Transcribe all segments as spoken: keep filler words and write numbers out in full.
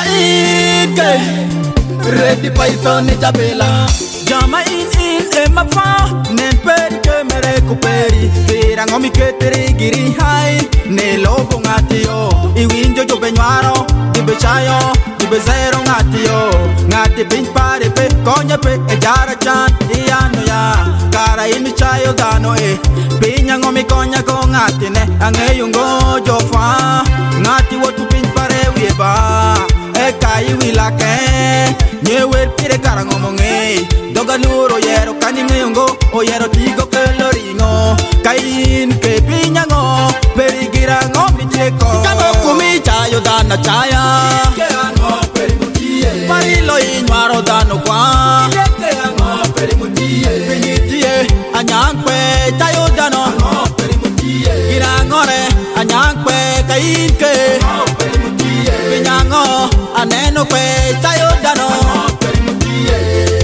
Kainke Ready Python ni Jabela Jama in in ema fa Nen peri ke me recuperi Vira ngomi ke teri giri hai Ne lobo ngati yo Iwinjo jo benyaro Dibe chayo Dibe zero ngati yo Ngati bin pare pe Konya pe e jara chan Iyano ya Kara imi chayo dano e Binya ngomi konya ko ngati ne Ange yungo jo fa Ngati wotu bin pare wieba E kai wila ke Nyewer pire kara ngomonge Doga nuro yero kanime yungo O yero tigo ke loringo Kain ke pinya ngo Perigira ngo miteko Kamo kumi chayo dana chaya Ike ango perimutie Marilo inwaro dano kwa Ike ango perimutie Pinyitie anyangpe chayo dano Ango perimutie Girangore anyangpe kain ke Ango perimutie Pinyango aneno kwe chayo dano Ango perimutie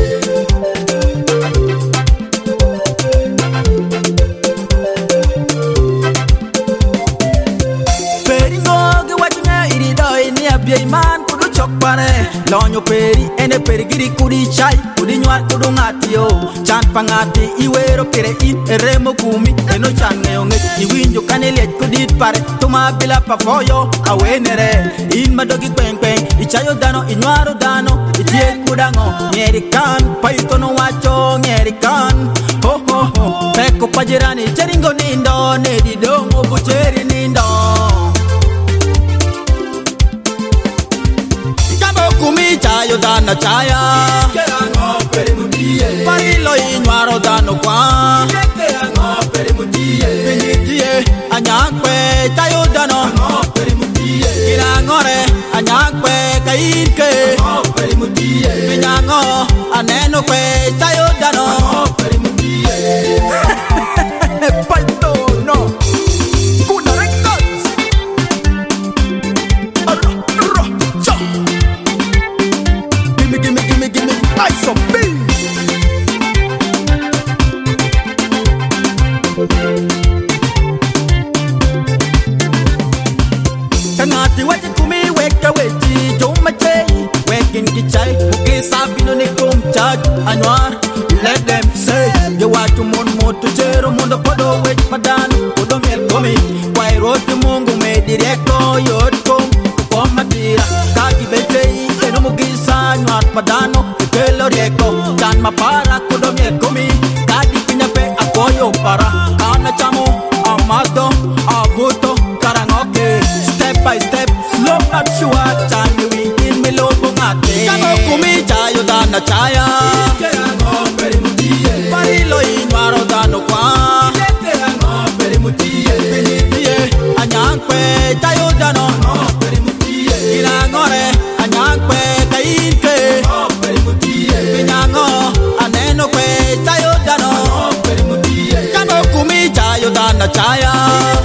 man kudu chok pare lonyo peri ene peri giri kudi chai kudi nyuar kudu ngatio chan pangati iwero kere in eremo kumi eno chan ngeyonge iwinjo kanele kudi pare tuma bila pafoyo awenere in madogi peng peng ichayo dano inyuaro dano itie kudango nyerikan paitono wacho nyerikan ho ho ho peko pajirani cheringo nindo nedi dongo bucheri nindo Kumi chayo dana chaya Ike ango perimutie Marilo inwaro dano kwa Ike ango perimutie Pinyitie anyakwe chayo dano Ango perimutie Girangore anyakwe kainke Ango perimutie Pinyango aneno kwe chayo dano Ango perimutie Paito no Kuna records Arro, arro, cha Gimme, gimme, gimme, ice of beef. Kangati wati kumi weka wechi Joma chei, wekin kichai Muki sabino ni kumchaj Anwar, let them say Yo watu mon moto jero Mundo podo wech padan Podo miel komi Kwai roti mungu me directo Yod kum, kupoma tira Kaki betei, eno mugisa Anwar padano, ikelo rieko Chan mapara kudo miel komi Kadi kinyape akoyo para Ana chamo, amato, avuto Karangoke, step by step Slow but sure, chan miwi in mi lobo ngate Kamo kumi chayo dana chaya Ike ango perimutie Marilo inwaro dano kwa Ike ango perimutie Pinyitie, anyangpe chayo dano Ango perimutie Girangore, anyangpe kainke Ango perimutie Pinyango, aneno kwe chayo dano Ango perimutie Kamo kumi chayo dana chaya